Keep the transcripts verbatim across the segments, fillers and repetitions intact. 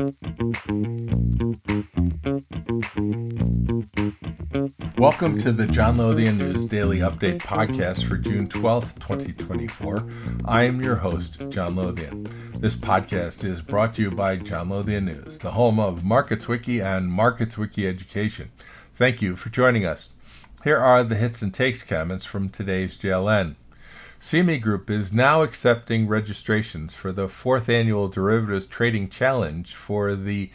Welcome to the John Lothian News Daily Update podcast for June twelfth, twenty twenty-four. I am your host, John Lothian. This podcast is brought to you by John Lothian News, the home of MarketsWiki and MarketsWiki Education. Thank you for joining us. Here are the hits and takes comments from today's J L N. C M E Group is now accepting registrations for the fourth annual Derivatives Trading Challenge for the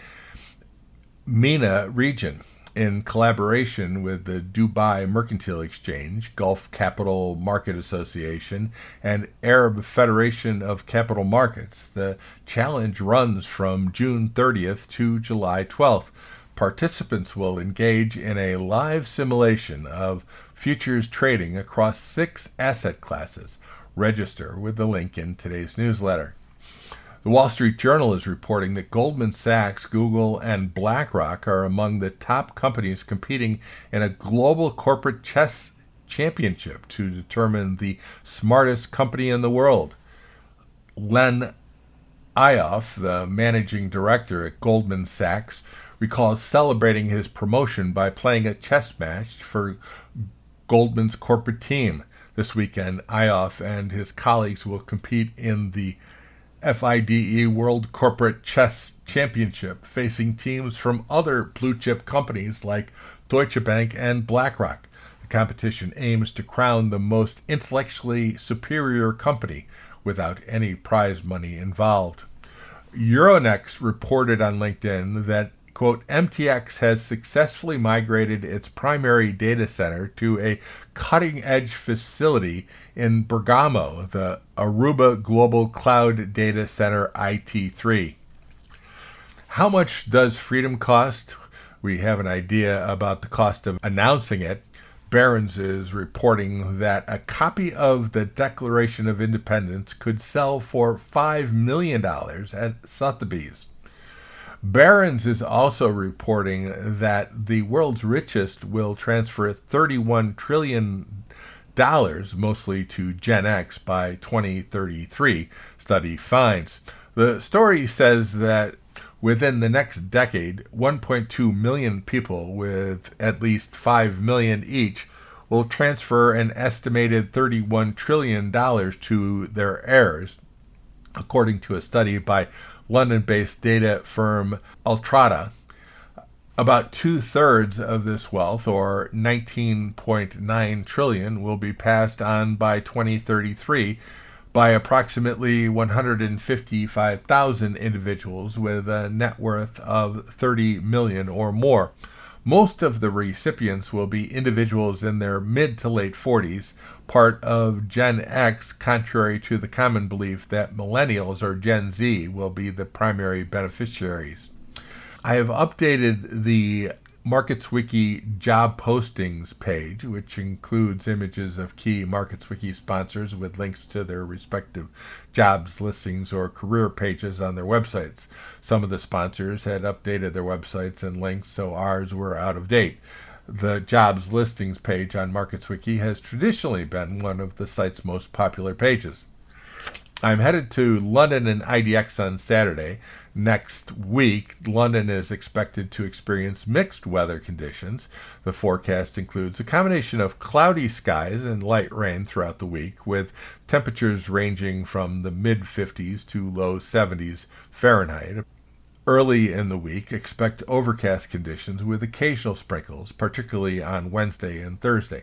MENA region in collaboration with the Dubai Mercantile Exchange, Gulf Capital Market Association, and Arab Federation of Capital Markets. The challenge runs from June thirtieth to July twelfth. Participants will engage in a live simulation of futures trading across six asset classes. Register with the link in today's newsletter. The Wall Street Journal is reporting that Goldman Sachs, Google, and BlackRock are among the top companies competing in a global corporate chess championship to determine the smartest company in the world. Len Ioff, the managing director at Goldman Sachs, recalls celebrating his promotion by playing a chess match for Goldman's corporate team. This weekend, Ioff and his colleagues will compete in the F I D E World Corporate Chess Championship, facing teams from other blue-chip companies like Deutsche Bank and BlackRock. The competition aims to crown the most intellectually superior company without any prize money involved. Euronext reported on LinkedIn that, quote, M T X has successfully migrated its primary data center to a cutting-edge facility in Bergamo, the Aruba Global Cloud Data Center I T three. How much does freedom cost? We have an idea about the cost of announcing it. Barron's is reporting that a copy of the Declaration of Independence could sell for five million dollars at Sotheby's. Barron's is also reporting that the world's richest will transfer thirty-one trillion dollars, mostly to Gen X, by twenty thirty-three, study finds. The story says that within the next decade, one point two million people with at least five million dollars each will transfer an estimated thirty-one trillion dollars to their heirs, according to a study by London-based data firm Altrata. About two-thirds of this wealth, or nineteen point nine trillion dollars, will be passed on by twenty thirty-three by approximately one hundred fifty-five thousand individuals with a net worth of thirty million dollars or more. Most of the recipients will be individuals in their mid to late forties, part of Gen X, contrary to the common belief that millennials or Gen Z will be the primary beneficiaries. I have updated the MarketsWiki job postings page, which includes images of key MarketsWiki sponsors with links to their respective jobs listings or career pages on their websites. Some of the sponsors had updated their websites and links, so ours were out of date. The jobs listings page on MarketsWiki has traditionally been one of the site's most popular pages. I'm headed to London and I D X on Saturday. Next week, London is expected to experience mixed weather conditions. The forecast includes a combination of cloudy skies and light rain throughout the week, with temperatures ranging from the mid fifties to low seventies Fahrenheit. Early in the week, expect overcast conditions with occasional sprinkles, particularly on Wednesday and Thursday.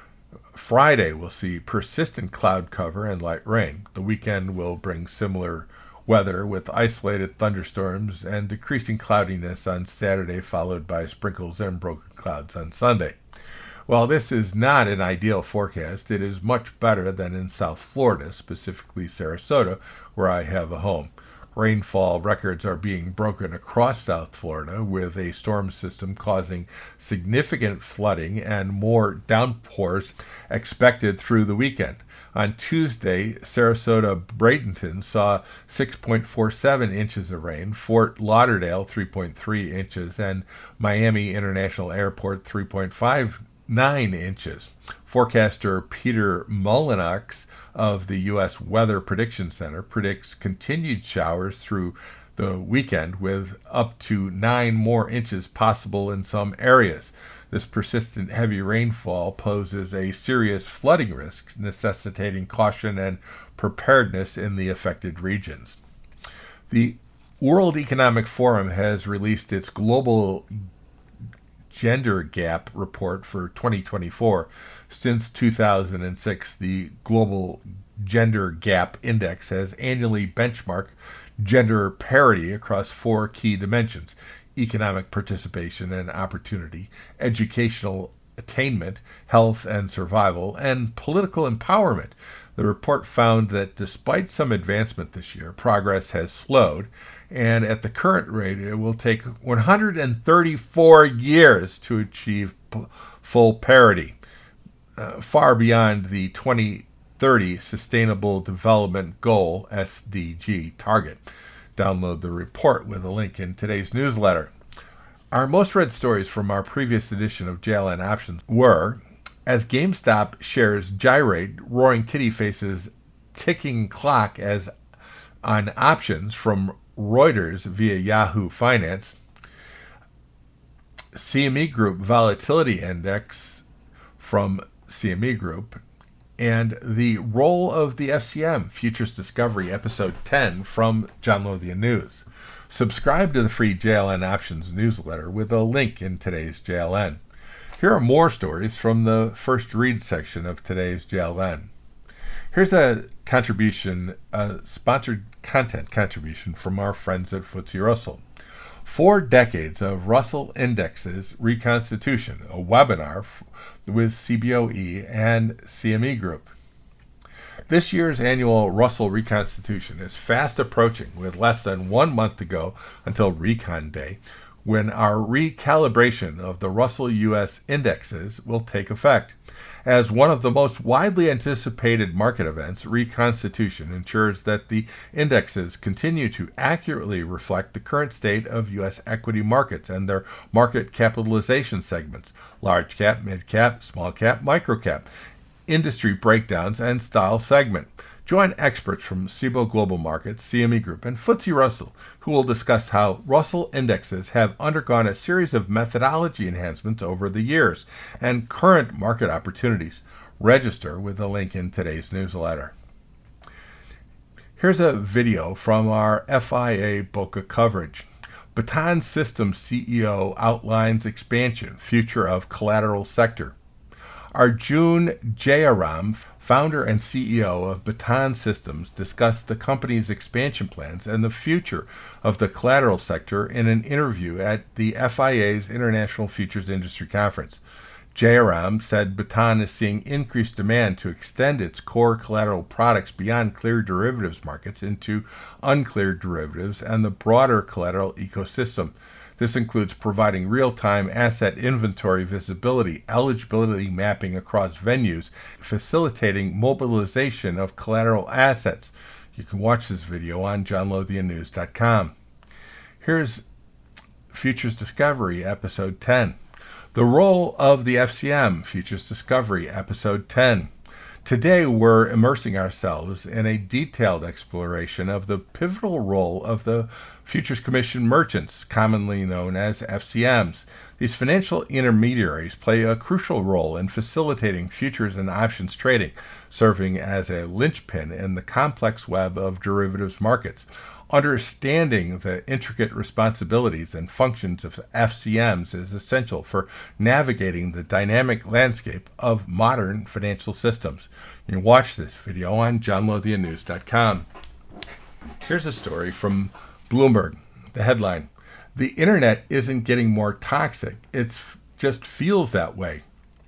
Friday will see persistent cloud cover and light rain. The weekend will bring similar weather with isolated thunderstorms and decreasing cloudiness on Saturday, followed by sprinkles and broken clouds on Sunday. While this is not an ideal forecast, it is much better than in South Florida, specifically Sarasota, where I have a home. Rainfall records are being broken across South Florida, with a storm system causing significant flooding and more downpours expected through the weekend. On Tuesday, Sarasota Bradenton saw six point four seven inches of rain, Fort Lauderdale three point three inches, and Miami International Airport three point five nine inches. Forecaster Peter Mullinox of the U S Weather Prediction Center predicts continued showers through the weekend, with up to nine more inches possible in some areas. This persistent heavy rainfall poses a serious flooding risk, necessitating caution and preparedness in the affected regions. The World Economic Forum has released its Global Gender Gap Report for twenty twenty-four. Since two thousand six, the Global Gender Gap Index has annually benchmarked gender parity across four key dimensions: economic participation and opportunity, educational attainment, health and survival, and political empowerment. The report found that despite some advancement this year, progress has slowed, and at the current rate, it will take one hundred thirty-four years to achieve p- full parity, uh, far beyond the twenty thirty Sustainable Development Goal, S D G, target. Download the report with a link in today's newsletter. Our most read stories from our previous edition of J L N Options were: as GameStop shares gyrate, Roaring Kitty faces ticking clock as on options from Reuters via Yahoo Finance; C M E Group Volatility Index from C M E Group; and the role of the F C M, Futures Discovery, Episode ten from John Lothian News. Subscribe to the free J L N Options newsletter with a link in today's J L N. Here are more stories from the first read section of today's J L N. Here's a contribution, a sponsored content contribution from our friends at F T S E Russell. Four Decades of Russell Indexes Reconstitution, a webinar f- with C B O E and C M E Group. This year's annual Russell Reconstitution is fast approaching, with less than one month to go until Recon Day, when our recalibration of the Russell U S indexes will take effect. As one of the most widely anticipated market events, Reconstitution ensures that the indexes continue to accurately reflect the current state of U S equity markets and their market capitalization segments: large cap, mid cap, small cap, micro cap, industry breakdowns, and style segment. Join experts from Cboe Global Markets, C M E Group, and F T S E Russell, who will discuss how Russell indexes have undergone a series of methodology enhancements over the years and current market opportunities. Register with the link in today's newsletter. Here's a video from our F I A Boca coverage. Baton Systems C E O outlines expansion, future of collateral sector. Arjun Jayaram, founder and C E O of Baton Systems, discussed the company's expansion plans and the future of the collateral sector in an interview at the F I A's International Futures Industry Conference. Jayaram said Baton is seeing increased demand to extend its core collateral products beyond cleared derivatives markets into uncleared derivatives and the broader collateral ecosystem. This includes providing real-time asset inventory visibility, eligibility mapping across venues, facilitating mobilization of collateral assets. You can watch this video on john lothian news dot com. Here's Futures Discovery, Episode ten. The role of the F C M, Futures Discovery, Episode ten. Today, we're immersing ourselves in a detailed exploration of the pivotal role of the Futures Commission merchants, commonly known as F C Ms. These financial intermediaries play a crucial role in facilitating futures and options trading, serving as a linchpin in the complex web of derivatives markets. Understanding the intricate responsibilities and functions of F C Ms is essential for navigating the dynamic landscape of modern financial systems. You can watch this video on john lothian news dot com. Here's a story from Bloomberg. The headline: the internet isn't getting more toxic, it just feels that way.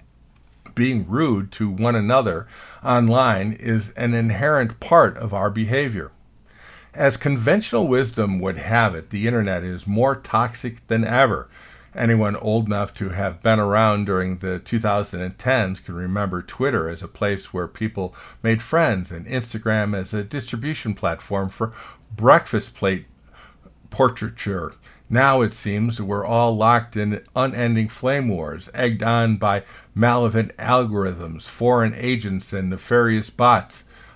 Being rude to one another online is an inherent part of our behavior. As conventional wisdom would have it, the internet is more toxic than ever. Anyone old enough to have been around during the two thousand tens can remember Twitter as a place where people made friends and Instagram as a distribution platform for breakfast plate portraiture. Now it seems we're all locked in unending flame wars, egged on by malevolent algorithms, foreign agents, and nefarious bots.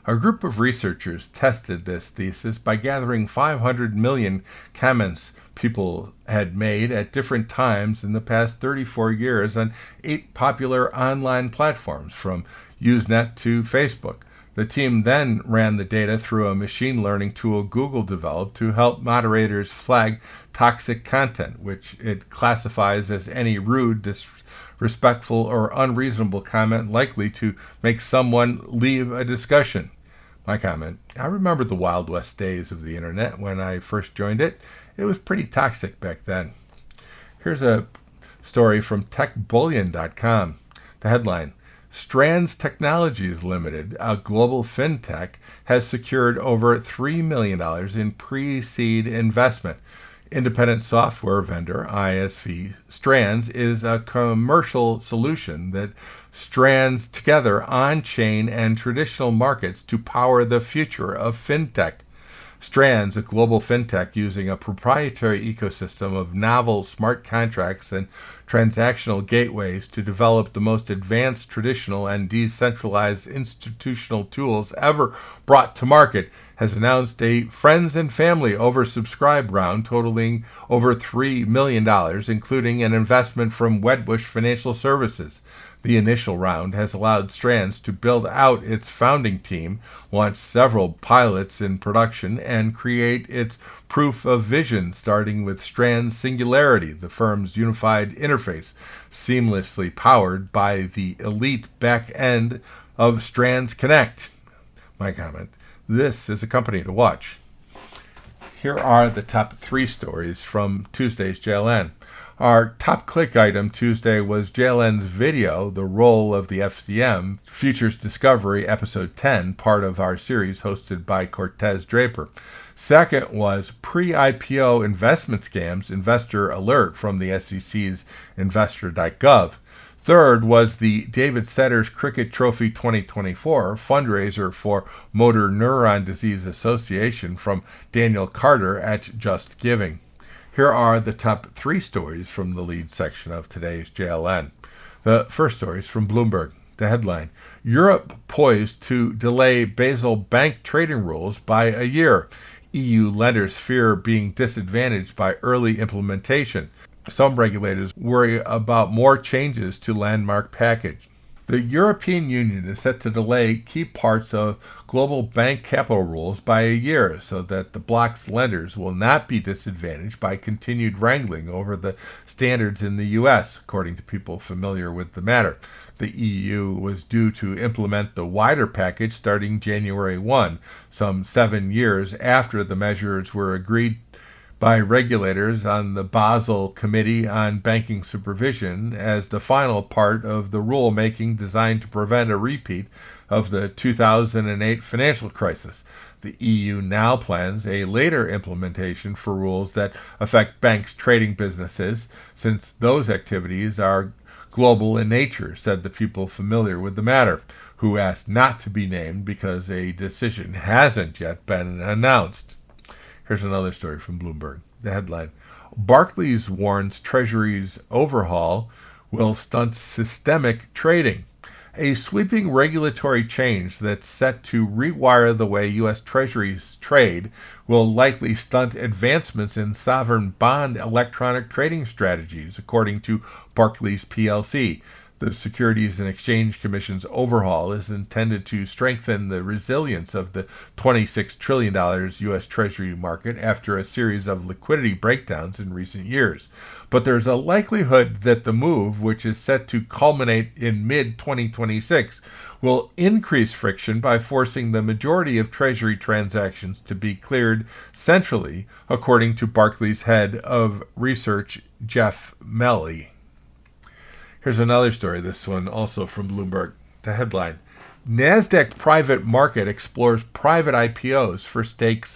A group of researchers tested this thesis by gathering five hundred million comments people had made at different times in the past thirty-four years on eight popular online platforms, from Usenet to Facebook. The team then ran the data through a machine learning tool Google developed to help moderators flag toxic content, which it classifies as any rude, disrespectful, or unreasonable comment likely to make someone leave a discussion. My comment: I remember the Wild West days of the internet when I first joined it. It was pretty toxic back then. Here's a story from tech bullion dot com. The headline: Strands Technologies Limited, a global fintech, has secured over three million dollars in pre-seed investment. Independent software vendor I S V Strands is a commercial solution that strands together on-chain and traditional markets to power the future of fintech. Strands, a global fintech using a proprietary ecosystem of novel smart contracts and transactional gateways to develop the most advanced traditional and decentralized institutional tools ever brought to market, has announced a friends and family oversubscribed round totaling over three million dollars, including an investment from Wedbush Financial Services. The initial round has allowed Strands to build out its founding team, launch several pilots in production, and create its proof of vision, starting with Strands Singularity, the firm's unified interface, seamlessly powered by the elite back end of Strands Connect. My comment: this is a company to watch. Here are the top three stories from Tuesday's J L N. Our top click item Tuesday was J L N's video, The Role of the F C M, Futures Discovery, Episode ten, part of our series hosted by Cortez Draper. Second was Pre-I P O Investment Scams, Investor Alert from the S E C's investor dot gov. Third was the David Setters Cricket Trophy twenty twenty-four, fundraiser for Motor Neuron Disease Association, from Daniel Carter at Just Giving. Here are the top three stories from the lead section of today's J L N. The first story is from Bloomberg. The headline: Europe poised to delay Basel bank trading rules by a year. E U lenders fear being disadvantaged by early implementation. Some regulators worry about more changes to landmark package. The European Union is set to delay key parts of global bank capital rules by a year so that the bloc's lenders will not be disadvantaged by continued wrangling over the standards in the U S, according to people familiar with the matter. The E U was due to implement the wider package starting January first, some seven years after the measures were agreed by regulators on the Basel Committee on Banking Supervision as the final part of the rulemaking designed to prevent a repeat of the two thousand eight financial crisis. The E U now plans a later implementation for rules that affect banks' trading businesses, since those activities are global in nature, said the people familiar with the matter, who asked not to be named because a decision hasn't yet been announced. Here's another story from Bloomberg. The headline: Barclays warns Treasury's overhaul will stunt systemic trading. A sweeping regulatory change that's set to rewire the way U S Treasuries trade will likely stunt advancements in sovereign bond electronic trading strategies, according to Barclays P L C. The Securities and Exchange Commission's overhaul is intended to strengthen the resilience of the twenty-six trillion dollars U S Treasury market after a series of liquidity breakdowns in recent years. But there's a likelihood that the move, which is set to culminate in mid twenty twenty-six, will increase friction by forcing the majority of Treasury transactions to be cleared centrally, according to Barclays head of research Jeff Melly. Here's another story, this one also from Bloomberg. The headline: NASDAQ Private Market explores private I P Os for stakes.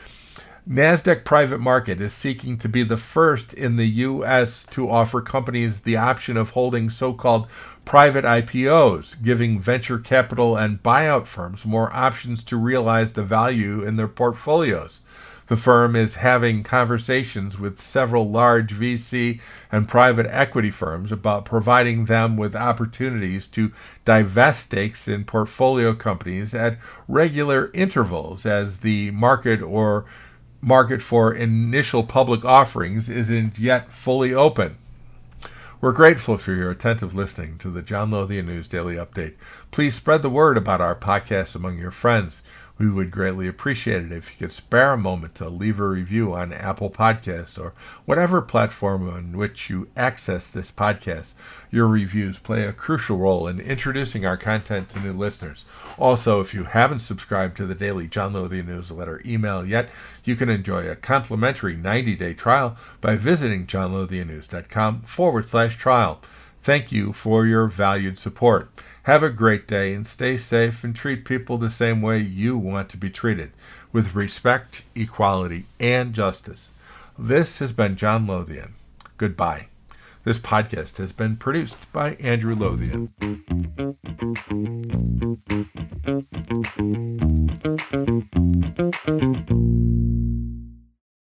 NASDAQ Private Market is seeking to be the first in the U S to offer companies the option of holding so-called private I P Os, giving venture capital and buyout firms more options to realize the value in their portfolios. The firm is having conversations with several large V C and private equity firms about providing them with opportunities to divest stakes in portfolio companies at regular intervals as the market or market for initial public offerings isn't yet fully open. We're grateful for your attentive listening to the John Lothian News Daily Update. Please spread the word about our podcast among your friends. We would greatly appreciate it if you could spare a moment to leave a review on Apple Podcasts or whatever platform on which you access this podcast. Your reviews play a crucial role in introducing our content to new listeners. Also, if you haven't subscribed to the daily John Lothian newsletter email yet, you can enjoy a complimentary ninety-day trial by visiting johnlothiannews.com forward slash trial. Thank you for your valued support. Have a great day and stay safe and treat people the same way you want to be treated, with respect, equality, and justice. This has been John Lothian. Goodbye. This podcast has been produced by Andrew Lothian. Thank you.